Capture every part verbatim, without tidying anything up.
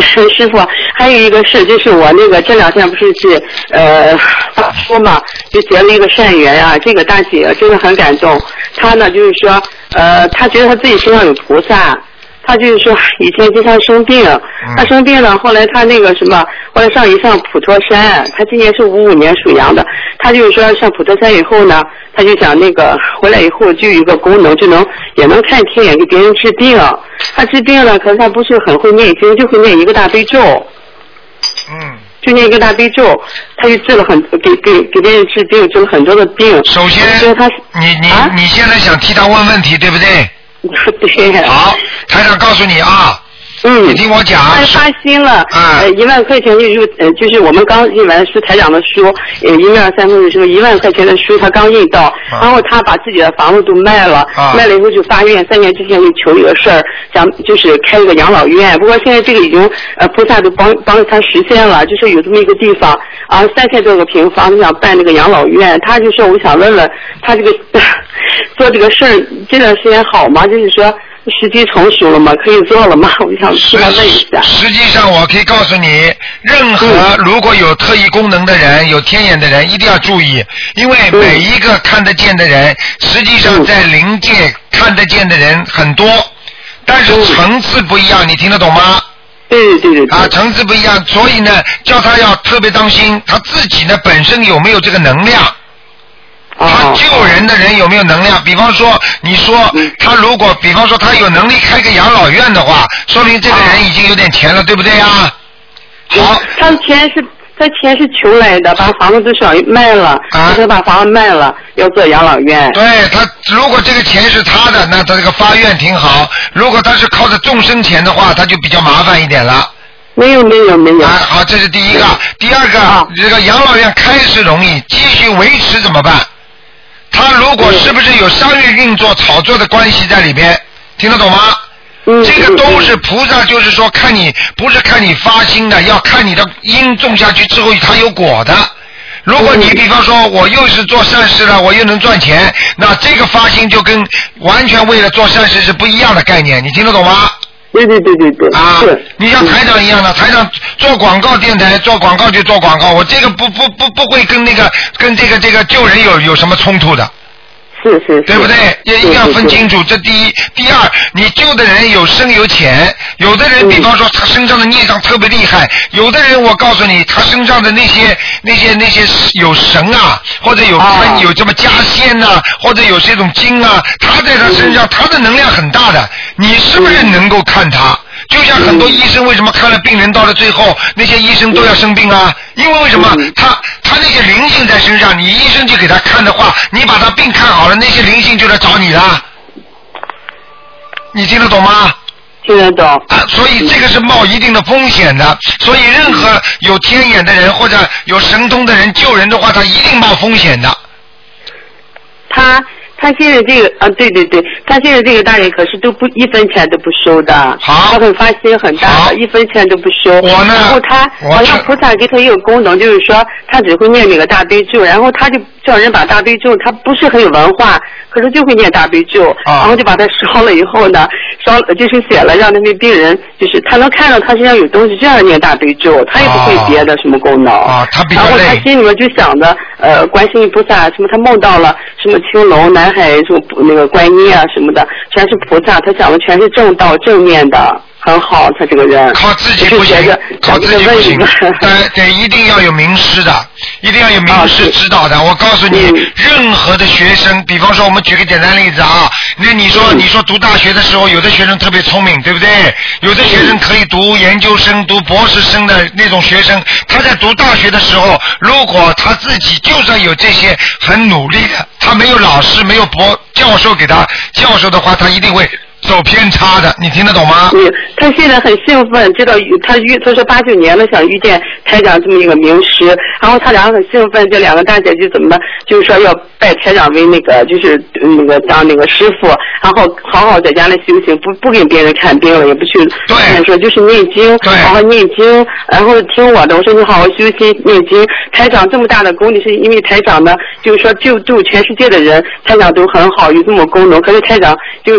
师傅，还有一个事，就是我那个这两天不是是呃发说嘛，就结了一个善缘啊。这个大姐真的很感动，她呢就是说呃，她觉得她自己身上有菩萨。他就是说以前经常生病，他生病了，后来他那个什么，后来上一上普陀山，他今年是五五年属羊的，他就是说上普陀山以后呢，他就想那个回来以后就有一个功能，就能也能看天眼给别人治病。他治病了，可是他不是很会念经，就会念一个大悲咒。 嗯。 就念一个大悲咒，他就治了很给给给别人治病，治了很多的病。 首先， 他你你、 啊、 你现在想替他问问题，对不对？ 对。 好，台长告诉你啊。 嗯， 你听我讲。 他发心了，呃，一万块钱就就呃，就是我们刚印完是台长的书，呃，一面三分是什么一万块钱的书，他刚印到，啊、然后他把自己的房子都卖了，啊、卖了以后就发愿，三年之前就求一个事儿，想就是开一个养老院，不过现在这个已经呃菩萨都帮帮他实现了，就是有这么一个地方啊，三千多个平方，他想办那个养老院，他就说我想问问他这个做这个事儿这段时间好吗？就是说。时机成熟了吗？可以做了吗？我想替他问一下。 实际上，我可以告诉你，任何如果有特异功能的人、有天眼的人，一定要注意，因为每一个看得见的人，实际上在灵界看得见的人很多，但是层次不一样，你听得懂吗？ 对对对对。 啊，层次不一样，所以呢，叫他要特别当心，他自己呢本身有没有这个能量。他救人的人有没有能量？比方说，你说他如果，比方说他有能力开个养老院的话，说明这个人已经有点钱了，对不对呀？好， 他的钱是他钱是求来的，把房子都想卖了，啊，他把房子卖了，要做养老院。 对他，如果这个钱是他的，那他这个发愿挺好；如果他是靠着众生钱的话，他就比较麻烦一点了。 没有没有没有。 啊，好，这是第一个。第二个，啊、这个养老院开始容易，继续维持怎么办？他如果是不是有商业运作、炒作的关系在里边，听得懂吗？嗯，这个都是菩萨，就是说看你不是看你发心的，要看你的因种下去之后它有果的。如果你比方说我又是做善事了，我又能赚钱，那这个发心就跟完全为了做善事是不一样的概念，你听得懂吗？ 对对对对对。 啊，你像台长一样的，台长做广告电台做广告就做广告，我这个不不不不会跟那个跟这个这个救人有有什么冲突的。 是是是， 对不对？也一定要分清楚，这第一。第二，你救的人有深有浅，有的人比方说他身上的孽障特别厉害，有的人我告诉你，他身上的那些那些那些有神啊，或者有看有这么加仙呐、啊，或者有这种精啊，他在他身上他的能量很大的，你是不是能够看他？就像很多医生为什么看了病人到了最后，那些医生都要生病啊？因为为什么他他那些灵性在身上，你医生就给他看的话，你把他病看好了，那些灵性就来找你了。你听得懂吗？ 听得懂。 啊，所以这个是冒一定的风险的。所以任何有天眼的人或者有神通的人救人的话，他一定冒风险的。 他。他现在这个啊，对对对，他现在这个大人可是都不一分钱都不收的， 好， 他很发心很大的，一分钱都不收。 我呢， 然后他好像菩萨给他一个功能，就是说他只会念那个大悲咒，然后他就叫人把大悲咒，他不是很有文化，可是就会念大悲咒，啊、然后就把它烧了以后呢，烧就是写了让那些病人，就是他能看到他身上有东西，这样念大悲咒，他也不会别的什么功能。 啊，他比较累。 然后他心里面就想着，呃，观世音菩萨什么，他梦到了什么青龙南海什么那个观音啊什么的，全是菩萨，他想的全是正道正面的。很好，他这个人靠自己不行，靠自己不行，得得一定要有名师的，一定要有名师指导的。我告诉你，嗯、任何的学生，比方说我们举个简单例子啊，那你说、嗯、你说读大学的时候，有的学生特别聪明，对不对？有的学生可以读研究生、读博士生的那种学生，他在读大学的时候，如果他自己就算有这些很努力的，他没有老师、没有博教授给他教授的话，他一定会走偏差的，你听得懂吗？ 嗯，他现在很兴奋，知道他遇他说八九年了想遇见台长这么一个名师，然后他俩很兴奋，这两个大姐就怎么就是说要拜台长为那个就是那个当那个师傅，然后好好在家里修行，不不给别人看病了，也不去看说就是念经，好好念经，然后听我的，我说你好好修心念经。台长这么大的功力，是因为台长呢就是说救度全世界的人，台长都很好，有这么功能，可是台长就是说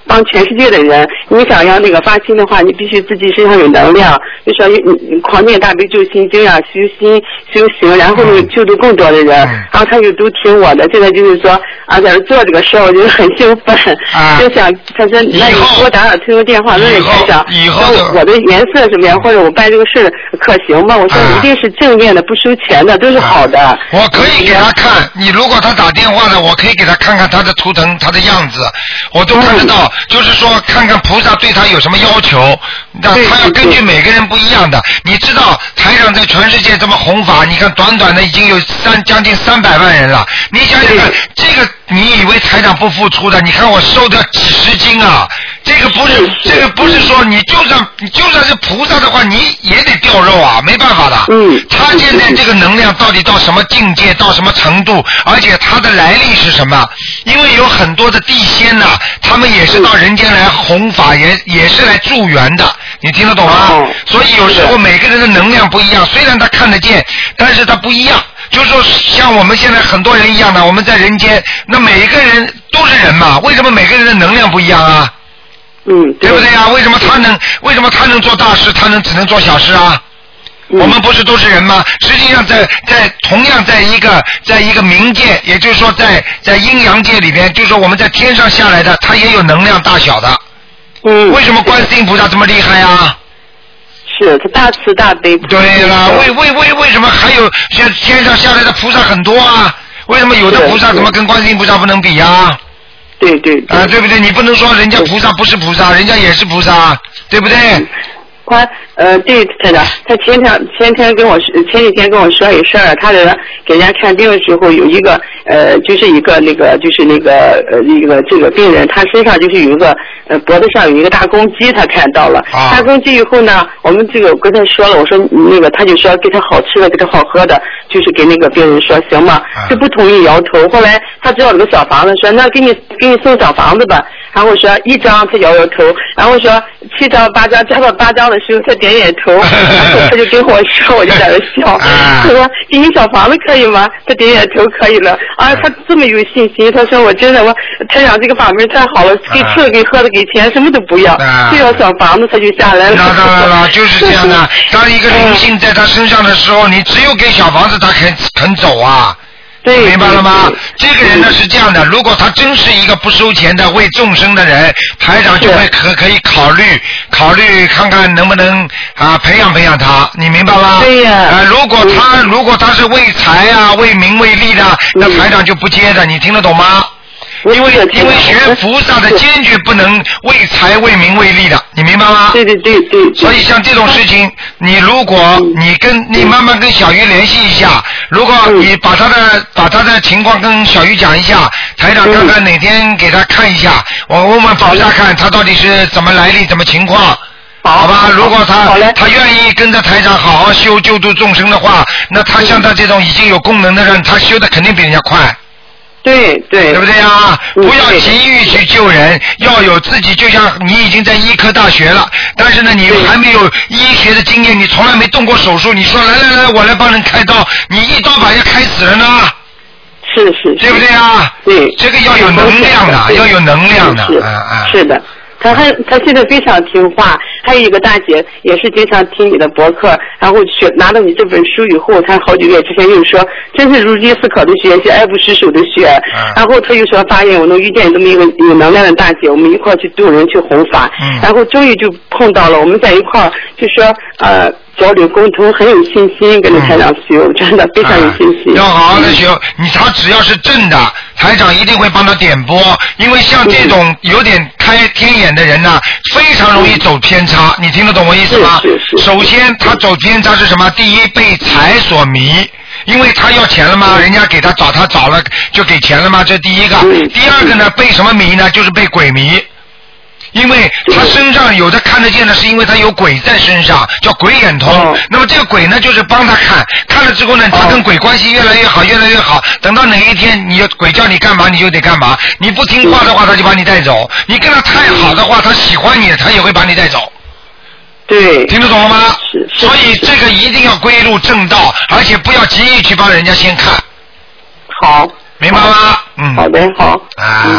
帮全世界的人。你想要那个发心的话，你必须自己身上有能量，就说你你狂念大悲咒心经啊，修心修行，然后呢救度更多的人。然后他就都听我的，现在就是说啊，在这做这个事儿，我觉得很兴奋，啊、就想他说那你给我打打听个电话，问问台长，说我的颜色什么样，或者我办这个事可行吗？我说一定是正面的，不收钱的，都是好的。 啊、我可以给他看，你如果他打电话呢，我可以给他看看他的图腾，他的样子，我都看得到。嗯、就是说，看看菩萨对他有什么要求，那他要根据每个人不一样的。你知道，台长在全世界这么弘法，你看短短的已经有三将近三百万人了。你想想看，这个你以为台长不付出的？你看我瘦掉几十斤啊！这个不是，这个不是说你就算你就算是菩萨的话，你也得掉肉啊，没办法的。嗯。他现在这个能量到底到什么境界，到什么程度，而且他的来历是什么？因为有很多的地仙呐、啊，他们也是到人间来弘法，也也是来助缘的。你听得懂吗？哦、所以有时候每个人的能量不一样，虽然他看得见，但是他不一样。就是说，像我们现在很多人一样的，我们在人间，那每个人都是人嘛，为什么每个人的能量不一样啊？ 嗯， 对不对啊？为什么他能，为什么他能做大事，他能只能做小事啊？嗯、我们不是都是人吗？实际上在，在在同样在一个在一个冥界，也就是说在在阴阳界里边，就是说我们在天上下来的，他也有能量大小的。 嗯。 为什么观世音菩萨这么厉害啊？ 是他大慈大悲。 对了，为为为为什么还有像天上下来的菩萨很多啊？为什么有的菩萨怎么跟观世音菩萨不能比啊？ 对对对。 啊，对不对？你不能说人家菩萨不是菩萨，人家也是菩萨，对不对？ 他呃，对，台长，他前天前天跟我前几天跟我说一事儿，他的给人家看病的时候有一个呃，就是一个那个就是那个呃一个这个病人，他身上就是有一个呃脖子上有一个大公鸡，他看到了。啊、大公鸡以后呢，我们这个跟他说了，我说那个他就说给他好吃的，给他好喝的，就是给那个病人说行吗？就不同意，摇头。后来他知道这个小房子，说那给你给你送小房子吧。然后说一张，他摇摇头。然后说七张八张，加到八张的时候，他点点头。然后他就跟我说，我就在那笑。他说给你小房子可以吗？他点点头可以了。啊，他这么有信心，他说我真的我台长这个法门太好了，给吃的给喝的给钱什么都不要，就要小房子他就下来了。 那当然了，就是这样的。当一个灵性在他身上的时候，你只有给小房子他肯肯走啊。明白了吗？这个人呢是这样的，如果他真是一个不收钱的为众生的人，台长就会可可以考虑考虑看看能不能啊培养培养他，你明白吗？ 对呀。 啊，如果他如果他是为财啊为名为利的，那台长就不接的，你听得懂吗？因为因为学菩萨的坚决不能为财为名为利的，你明白吗？ 对对对对。 所以像这种事情，你如果你跟你慢慢跟小鱼联系一下，如果你把他的把他的情况跟小鱼讲一下，台长看看哪天给他看一下，我问问菩萨看他到底是怎么来历怎么情况。好吧，如果他他愿意跟着台长好好修救度众生的话，那他像他这种已经有功能的人，他修的肯定比人家快。 对对， 对不对啊？不要急于去救人，要有自己，就像你已经在医科大学了，但是呢，你还没有医学的经验，你从来没动过手术，你说来来来，我来帮人开刀，你一刀把人家开死了呢？ 是是， 对不对啊？ 对， 这个要有能量的，要有能量的， 是是的。他还他现在非常听话，还有一个大姐也是经常听你的博客，然后学拿到你这本书以后，他好几个月之前又说真是如饥似渴的学习，爱不释手的学，嗯、然后他又说发现我能遇见这么一个有能量的大姐，我们一块去度人去弘法，嗯、然后终于就碰到了，我们在一块就说呃。交流沟通很有信心，跟着台长修，嗯、真的非常有信心。 要好好的修，你他只要是正的，台长一定会帮他点拨。因为像这种有点开天眼的人呢，非常容易走偏差。你听得懂我意思吗？ 是是是。 首先，他走偏差是什么？第一，被财所迷。因为他要钱了吗？人家给他找他找了就给钱了吗？这第一个。第二个呢，被什么迷呢？就是被鬼迷。因为他身上有的看得见的，是因为他有鬼在身上，叫鬼眼通。哦、那么这个鬼呢，就是帮他看，看了之后呢，他跟鬼关系越来越好，越来越好。等到哪一天，你鬼叫你干嘛，你就得干嘛。你不听话的话，他就把你带走；你跟他太好的话，他喜欢你，他也会把你带走。 对， 听得懂了吗？ 是。 所以这个一定要归入正道，而且不要急于去帮人家先看。 好。 明白吗？嗯。 好的，好。 啊，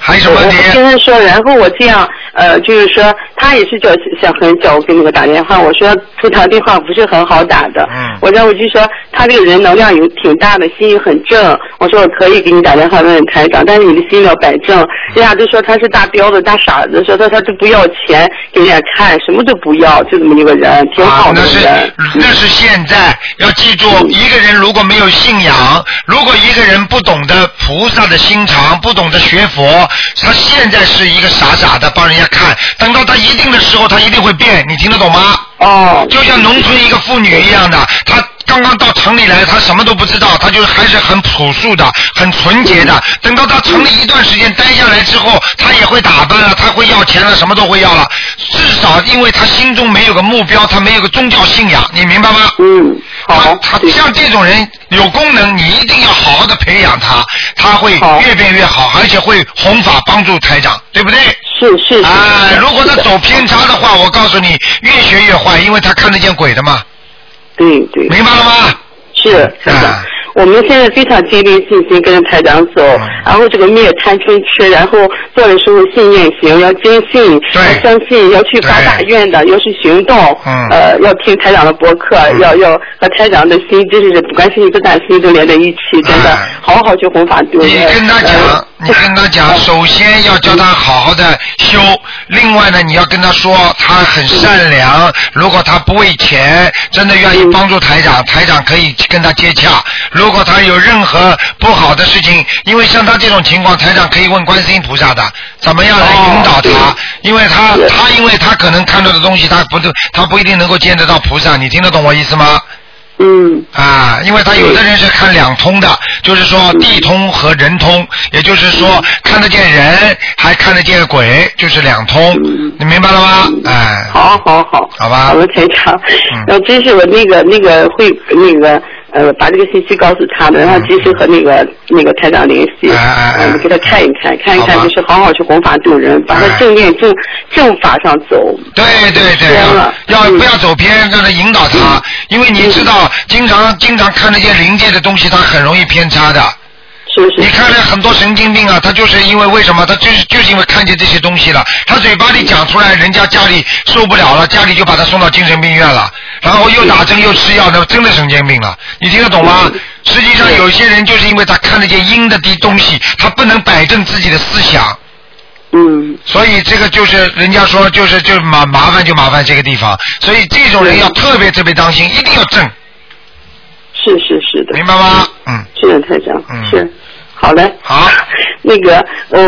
还有什么问题？ 我跟他说，然后我这样，呃，就是说他也是叫想很叫我给那个打电话，我说这条电话不是很好打的， 嗯， 我然后我就说他这个人能量有挺大的，心很正，我说我可以给你打电话问问台长，但是你的心要摆正，人家都说他是大彪子大傻子，说他他都不要钱给人家看，什么都不要，就这么一个人，挺好的人。 啊、那是那是现在要记住，嗯、一个人如果没有信仰，如果一个人不懂得菩萨的心肠，不懂得学佛，他现在是一个傻傻的帮人家看，等到他一定的时候，他一定会变，你听得懂吗？ 哦， 就像农村一个妇女一样的，她刚刚到城里来，她什么都不知道，她就还是很朴素的，很纯洁的。等到她城里一段时间待下来之后，她也会打扮了，她会要钱了，什么都会要了。至少因为她心中没有个目标，她没有个宗教信仰，你明白吗？ 嗯，好。 她她像这种人有功能，你一定要好好的培养她，她会越变越好，而且会弘法帮助台长，对不对？ 是是是。 啊，如果他走偏差的话，我告诉你，越学越坏，因为他看得见鬼的嘛。 对对。 明白了吗？ 是，啊。我们现在非常激励信心跟着台长走，嗯、然后这个灭贪嗔痴，然后做的时候信念行，要坚信，要相信，要去发大愿的，要去行动， 嗯、 呃，要听台长的博客，嗯、要要和台长的心，就是不管是一个大心都连在一起，真的，哎、好好去弘法度人。 你跟他讲，呃、你跟他讲，首先要教他好好的修，另外呢，你要跟他说他很善良，嗯、如果他不为钱，真的愿意帮助台长，嗯、台长可以跟他接洽。如果他有任何不好的事情，因为像他这种情况，台长可以问观世音菩萨的，怎么样来引导他？哦、因为他他因为他可能看到的东西，他不他不一定能够见得到菩萨，你听得懂我意思吗？ 嗯。 啊，因为他有的人是看两通的，就是说地通和人通，也就是说看得见人，还看得见鬼，就是两通， 嗯、 你明白了吗？哎。 好好好。 好吧。 好了，台长，然后真是我那个那个会那个。呃，把这个信息告诉他们，然后及时和那个、嗯、那个台长联系， 哎哎哎嗯，给他看一看，看一看，就是好好去弘法度人，把他正念正正法上走。 对对对，要、嗯、不要走偏，让他引导他，嗯、因为你知道，经常经常看得见灵界的东西，他很容易偏差的。 是是。 你看了很多神经病啊，他就是因为为什么？他就是就是因为看见这些东西了，他嘴巴里讲出来，人家家里受不了了，家里就把他送到精神病院了。然后又打针又吃药，那真的神经病了，你听得懂吗？实际上有些人就是因为他看得见阴的的东西，他不能摆正自己的思想。 嗯。 所以这个就是人家说就是就麻麻烦就麻烦这个地方，所以这种人要特别特别当心，一定要正。 是是是的。 明白吗？嗯。 是的，台长。 嗯。 是。好嘞。 好。 那个我。